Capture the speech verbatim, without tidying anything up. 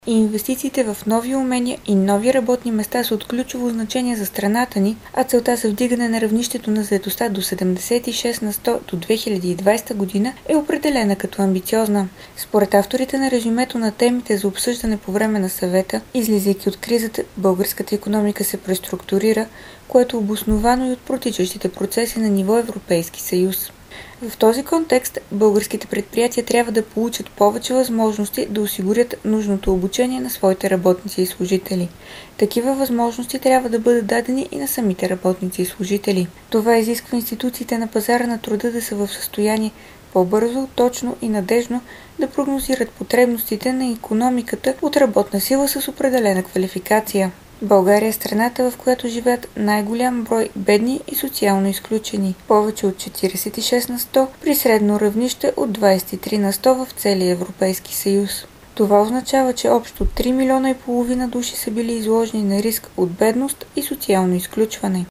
И инвестициите в нови умения и нови работни места са от ключово значение за страната ни, а целта за вдигане на равнището на заетостта до седемдесет и шест на сто до две хиляди и двадесета година е определена като амбициозна. Според авторите на резюмето на темите за обсъждане по време на съвета, излизайки от кризата, българската икономика се преструктурира, което е обосновано и от протичащите процеси на ниво Европейски съюз. В този контекст българските предприятия трябва да получат повече възможности да осигурят нужното обучение на своите работници и служители. Такива възможности трябва да бъдат дадени и на самите работници и служители. Това изисква институциите на пазара на труда да са в състояние по-бързо, точно и надежно да прогнозират потребностите на икономиката от работна сила с определена квалификация. България е страната, в която живеят най-голям брой бедни и социално изключени, повече от четиридесет и шест на сто при средно равнище от двадесет и три на сто в целия Европейски съюз. Това означава, че общо три милиона и половина души са били изложени на риск от бедност и социално изключване.